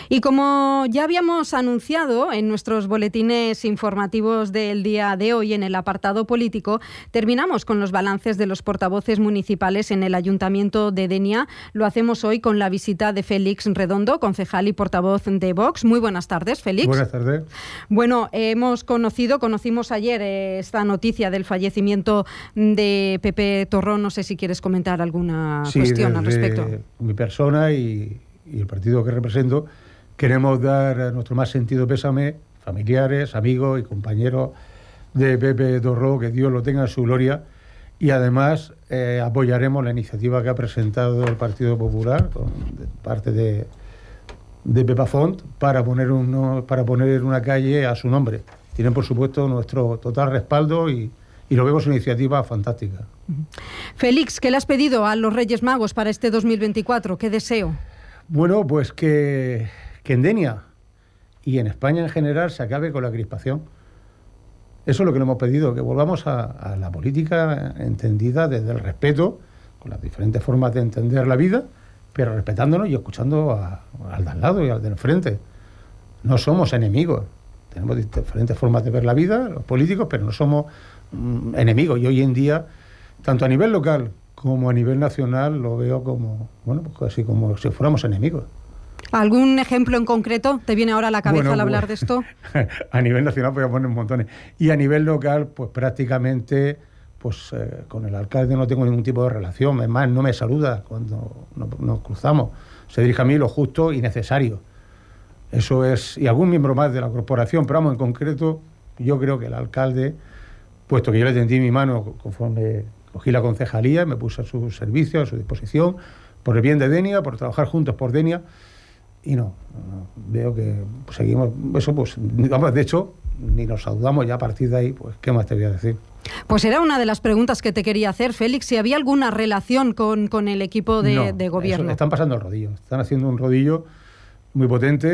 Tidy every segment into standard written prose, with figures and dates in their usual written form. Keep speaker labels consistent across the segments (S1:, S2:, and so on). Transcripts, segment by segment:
S1: Y como ya habíamos anunciado en nuestros boletines informativos del día de hoy en el apartado político, terminamos con los balances de los portavoces municipales en el Ayuntamiento de Denia. Lo hacemos hoy con la visita de Félix Redondo, concejal y portavoz de Vox. Muy buenas tardes, Félix.
S2: Buenas tardes.
S1: Bueno, conocimos ayer esta noticia del fallecimiento de Pepe Torrón. No sé si quieres comentar alguna cuestión al respecto.
S2: Mi persona y el partido que represento, queremos dar nuestro más sentido pésame, familiares, amigos y compañeros de Pepe Torrón, que Dios lo tenga en su gloria, y además apoyaremos la iniciativa que ha presentado el Partido Popular, de parte de Pepa Font, para poner una calle a su nombre. Tienen, por supuesto, nuestro total respaldo y lo vemos una iniciativa fantástica.
S1: Félix, ¿qué le has pedido a los Reyes Magos para este 2024? ¿Qué deseo?
S2: Bueno, pues que en Denia y en España en general se acabe con la crispación. Eso es lo que le hemos pedido, que volvamos a la política entendida desde el respeto, con las diferentes formas de entender la vida, pero respetándonos y escuchando al de al lado y al del frente. No somos enemigos. Tenemos diferentes formas de ver la vida, los políticos, pero no somos enemigos. Y hoy en día, tanto a nivel local como a nivel nacional, lo veo como, bueno, pues así como si fuéramos enemigos.
S1: ¿Algún ejemplo en concreto te viene ahora a la cabeza al hablar de esto?
S2: A nivel nacional voy a poner montones. Y a nivel local, pues prácticamente, con el alcalde no tengo ningún tipo de relación. Es más, no me saluda cuando nos cruzamos. Se dirige a mí lo justo y necesario. Eso es, y algún miembro más de la corporación, pero vamos, en concreto, yo creo que el alcalde, puesto que yo le tendí mi mano conforme cogí la concejalía, me puse a su servicio, a su disposición, por el bien de Denia, por trabajar juntos por Denia, y no veo que seguimos, eso pues, vamos, de hecho, ni nos saludamos ya a partir de ahí, pues, ¿qué más te voy a decir?
S1: Pues era una de las preguntas que te quería hacer, Félix, si había alguna relación con el equipo de gobierno.
S2: Están pasando el rodillo, están haciendo un rodillo muy potente,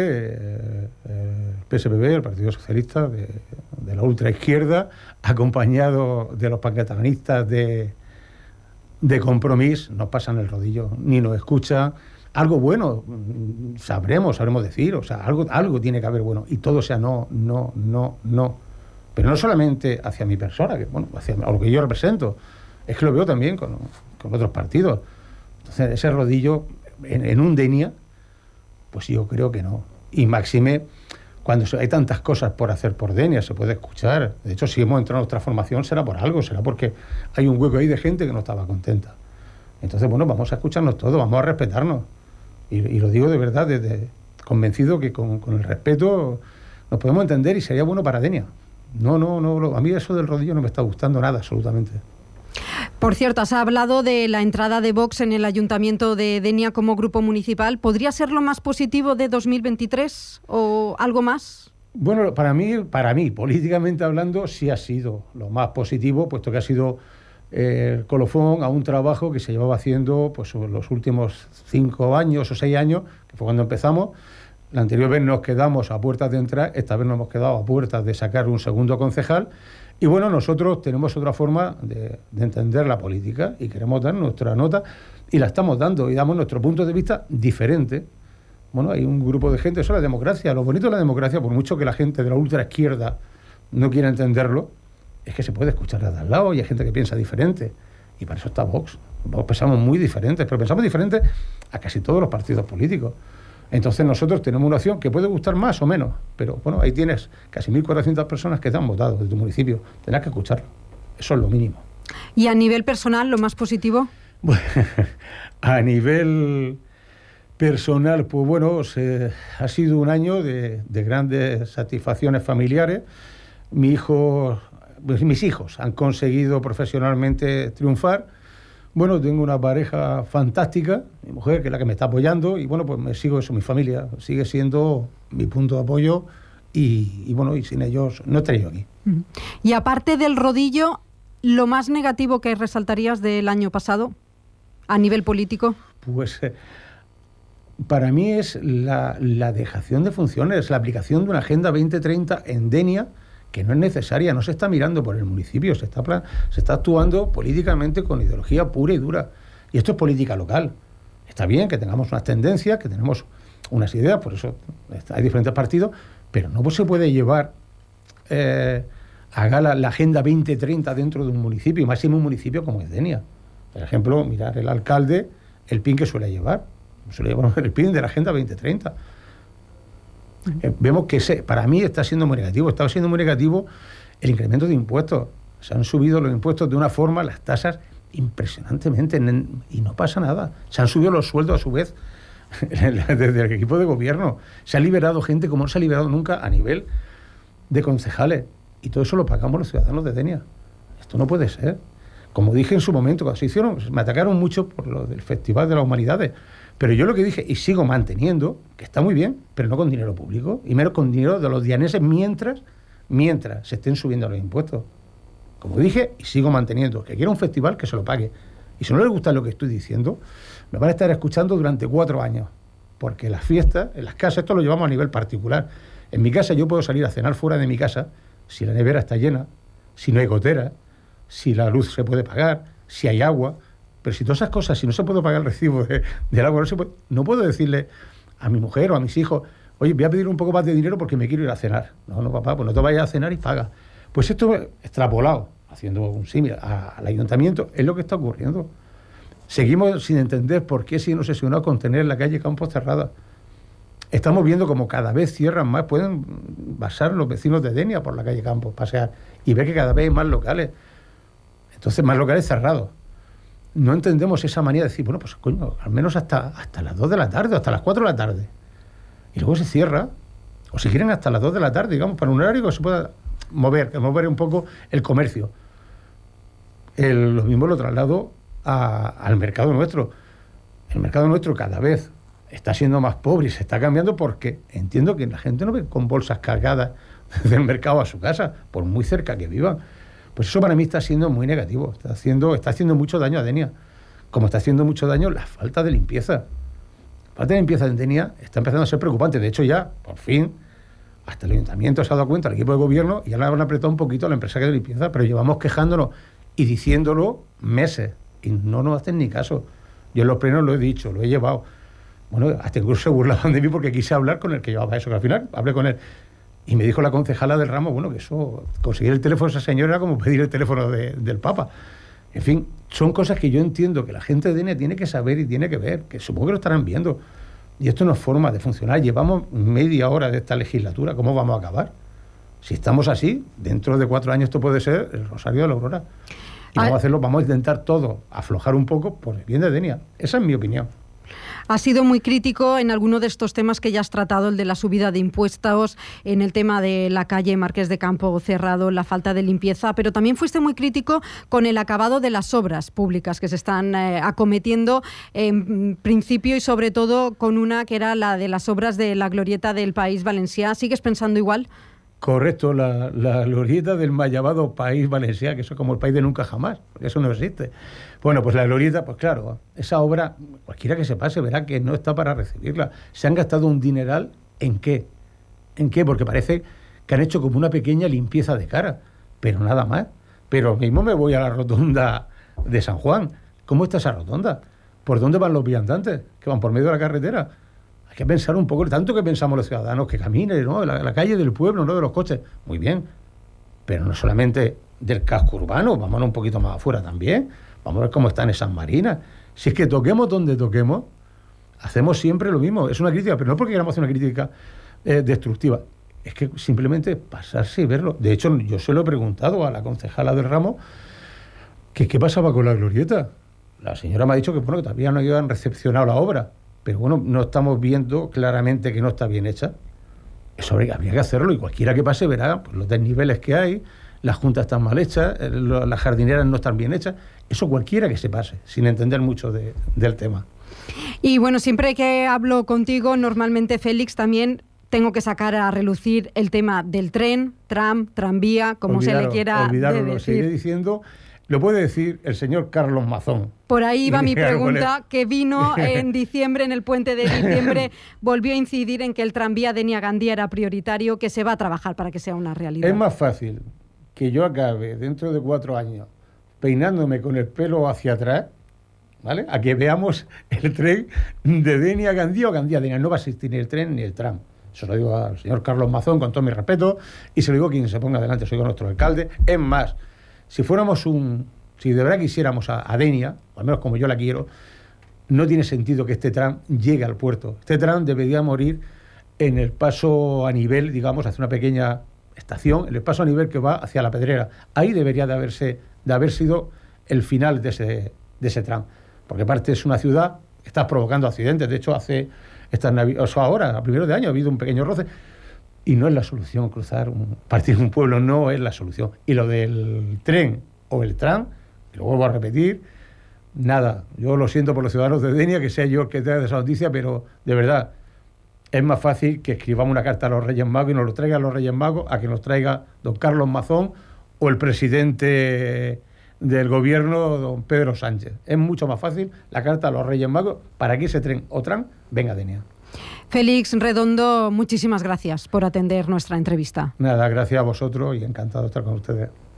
S2: el PSPB, el Partido Socialista, de la ultraizquierda, acompañado de los pancaetanistas de Compromís, nos pasan el rodillo, ni nos escuchan. Algo bueno sabremos decir, o sea, algo tiene que haber bueno, y todo sea no. Pero no solamente hacia mi persona, que bueno, hacia lo que yo represento, es que lo veo también con otros partidos. Entonces, ese rodillo en un Denia, pues yo creo que no. Y máxime, cuando hay tantas cosas por hacer por Denia, se puede escuchar. De hecho, si hemos entrado en nuestra formación, será por algo, será porque hay un hueco ahí de gente que no estaba contenta. Entonces, bueno, vamos a escucharnos todos, vamos a respetarnos. Y lo digo de verdad, convencido que con el respeto nos podemos entender y sería bueno para Denia. No, a mí eso del rodillo no me está gustando nada, absolutamente.
S1: Por cierto, has hablado de la entrada de Vox en el Ayuntamiento de Denia como grupo municipal. ¿Podría ser lo más positivo de 2023 o algo más?
S2: Bueno, para mí, políticamente hablando, sí ha sido lo más positivo, puesto que ha sido el colofón a un trabajo que se llevaba haciendo pues los últimos 5 años o 6 años, que fue cuando empezamos. La anterior vez nos quedamos a puertas de entrar, esta vez nos hemos quedado a puertas de sacar un segundo concejal. Y bueno, nosotros tenemos otra forma de entender la política y queremos dar nuestra nota y la estamos dando y damos nuestro punto de vista diferente. Bueno, hay un grupo de gente, eso es la democracia. Lo bonito de la democracia, por mucho que la gente de la ultraizquierda no quiera entenderlo, es que se puede escuchar de al lado y hay gente que piensa diferente. Y para eso está Vox. Vox pensamos muy diferentes, pero pensamos diferentes a casi todos los partidos políticos. Entonces nosotros tenemos una opción que puede gustar más o menos, pero bueno, ahí tienes casi 1.400 personas que te han votado de tu municipio. Tendrás que escucharlo. Eso es lo mínimo.
S1: ¿Y a nivel personal, lo más positivo?
S2: Bueno, a nivel personal, pues bueno, ha sido un año de grandes satisfacciones familiares. Mis hijos han conseguido profesionalmente triunfar. Bueno, tengo una pareja fantástica, mi mujer, que es la que me está apoyando, y bueno, pues mi familia sigue siendo mi punto de apoyo, y bueno, y sin ellos no estaría yo aquí.
S1: Y aparte del rodillo, ¿lo más negativo que resaltarías del año pasado a nivel político?
S2: Pues para mí es la dejación de funciones, la aplicación de una Agenda 2030 en Denia, que no es necesaria, no se está mirando por el municipio, se está actuando políticamente con ideología pura y dura. Y esto es política local. Está bien que tengamos unas tendencias, que tenemos unas ideas, por eso hay diferentes partidos, pero no se puede llevar a gala la Agenda 2030 dentro de un municipio, y más en un municipio como es Denia. Por ejemplo, mirar el alcalde, el PIN que suele llevar el PIN de la Agenda 2030. Vemos que para mí está siendo muy negativo, el incremento de impuestos. Se han subido los impuestos de una forma, las tasas, impresionantemente, y no pasa nada. Se han subido los sueldos a su vez desde el equipo de gobierno. Se ha liberado gente como no se ha liberado nunca a nivel de concejales, y todo eso lo pagamos los ciudadanos de Denia. Esto no puede ser. Como dije en su momento, cuando se hicieron, me atacaron mucho por lo del Festival de las Humanidades, pero yo lo que dije, y sigo manteniendo, que está muy bien, pero no con dinero público, y menos con dinero de los dianeses mientras se estén subiendo los impuestos. Como dije, y sigo manteniendo, que quiera un festival, que se lo pague. Y si no les gusta lo que estoy diciendo, me van a estar escuchando durante 4 años, porque las fiestas, en las casas, esto lo llevamos a nivel particular. En mi casa yo puedo salir a cenar fuera de mi casa si la nevera está llena, si no hay gotera, si la luz se puede pagar, si hay agua. Pero si todas esas cosas, si no se puede pagar el recibo del agua, no puedo decirle a mi mujer o a mis hijos, oye, voy a pedir un poco más de dinero porque me quiero ir a cenar. No, papá, pues no te vayas a cenar y paga. Pues esto extrapolado, haciendo un símil al ayuntamiento, es lo que está ocurriendo. Seguimos sin entender por qué siguen obsesionados con tener la calle Campos cerrada. Estamos viendo como cada vez cierran más, pueden pasar los vecinos de Denia por la calle Campos, pasear, y ver que cada vez hay más locales. Entonces, más locales cerrados. No entendemos esa manía de decir, bueno, pues coño, al menos hasta las 2 de la tarde, hasta las 4 de la tarde. Y luego se cierra, o si quieren hasta las 2 de la tarde, digamos, para un horario que se pueda mover un poco el comercio. Lo mismo lo traslado al mercado nuestro. El mercado nuestro cada vez está siendo más pobre y se está cambiando porque entiendo que la gente no ve con bolsas cargadas del mercado a su casa, por muy cerca que vivan. Pues eso para mí está siendo muy negativo, está haciendo mucho daño a Denia, como está haciendo mucho daño la falta de limpieza. La falta de limpieza en Denia está empezando a ser preocupante. De hecho, ya, por fin, hasta el ayuntamiento se ha dado cuenta, el equipo de gobierno, y ya le han apretado un poquito a la empresa de limpieza, pero llevamos quejándonos y diciéndolo meses, y no nos hacen ni caso. Yo en los plenos lo he dicho, lo he llevado. Bueno, hasta incluso se burlaban de mí porque quise hablar con el que llevaba eso, que al final hablé con él. Y me dijo la concejala del ramo, bueno, que eso, conseguir el teléfono de esa señora era como pedir el teléfono del Papa. En fin, son cosas que yo entiendo que la gente de Denia tiene que saber y tiene que ver, que supongo que lo estarán viendo. Y esto no es forma de funcionar. Llevamos media hora de esta legislatura, ¿cómo vamos a acabar? Si estamos así, dentro de 4 años esto puede ser el Rosario de la Aurora. Y vamos a intentar todo, aflojar un poco por el bien de Denia. Esa es mi opinión.
S1: Ha sido muy crítico en alguno de estos temas que ya has tratado, el de la subida de impuestos, en el tema de la calle Marqués de Campo cerrado, la falta de limpieza, pero también fuiste muy crítico con el acabado de las obras públicas que se están acometiendo en principio, y sobre todo con una que era la de las obras de la glorieta del País Valencià. ¿Sigues pensando igual?
S2: Correcto, la glorieta del mal llamado País Valencià, que eso es como el país de nunca jamás, porque eso no existe. Bueno, pues la glorieta, pues claro, esa obra, cualquiera que se pase verá que no está para recibirla. Se han gastado un dineral, ¿en qué? ¿En qué? Porque parece que han hecho como una pequeña limpieza de cara, pero nada más. Pero mismo me voy a la rotonda de San Juan. ¿Cómo está esa rotonda? ¿Por dónde van los viandantes? ¿Que van por medio de la carretera? Hay que pensar un poco, tanto que pensamos los ciudadanos, que caminen, ¿no? La calle del pueblo, no de los coches. Muy bien, pero no solamente del casco urbano, vámonos un poquito más afuera también. Vamos a ver cómo están esas marinas. Si es que toquemos donde toquemos, hacemos siempre lo mismo. Es una crítica, pero no porque queramos hacer una crítica destructiva. Es que simplemente pasarse y verlo. De hecho, yo se lo he preguntado a la concejala del ramo que qué pasaba con la glorieta. La señora me ha dicho que, bueno, que todavía no habían recepcionado la obra. Pero bueno, no estamos viendo claramente que no está bien hecha. Eso habría que hacerlo, y cualquiera que pase verá pues, los desniveles que hay, las juntas están mal hechas, las jardineras no están bien hechas. Eso cualquiera que se pase, sin entender mucho del tema.
S1: Y bueno, siempre que hablo contigo, normalmente, Félix, también tengo que sacar a relucir el tema del tren, tram, tranvía, como se le quiera decir.
S2: Lo seguiré diciendo. Lo puede decir el señor Carlos Mazón.
S1: Por ahí va mi pregunta, que vino en diciembre, en el puente de diciembre, volvió a incidir en que el tranvía de Denia-Gandía era prioritario, que se va a trabajar para que sea una realidad.
S2: Es más fácil que yo acabe dentro de 4 años peinándome con el pelo hacia atrás ¿vale? A que veamos el tren de Denia a Gandía o Gandía a Denia. No va a existir ni el tren ni el tram. Eso lo digo al señor Carlos Mazón con todo mi respeto y se lo digo a quien se ponga delante, soy nuestro alcalde. Es más, si de verdad quisiéramos a Denia, o al menos como yo la quiero, no tiene sentido que este tram llegue al puerto. Este tram debería morir en el paso a nivel, digamos, hacia una pequeña estación, en el paso a nivel que va hacia La Pedrera. Ahí debería de haber sido el final de ese tram. Porque aparte es una ciudad, estás provocando accidentes. De hecho, ahora, a primeros de año, ha habido un pequeño roce. Y no es la solución partir un pueblo, no es la solución. Y lo del tren o el tram, y lo vuelvo a repetir, nada. Yo lo siento por los ciudadanos de Denia, que sea yo el que traiga esa noticia, pero de verdad, es más fácil que escribamos una carta a los Reyes Magos y nos lo traigan los Reyes Magos a que nos traiga don Carlos Mazón o el presidente del gobierno, don Pedro Sánchez. Es mucho más fácil la carta a los Reyes Magos para que ese tren o tram venga a Denia.
S1: Félix Redondo, muchísimas gracias por atender nuestra entrevista.
S2: Nada, gracias a vosotros y encantado de estar con ustedes.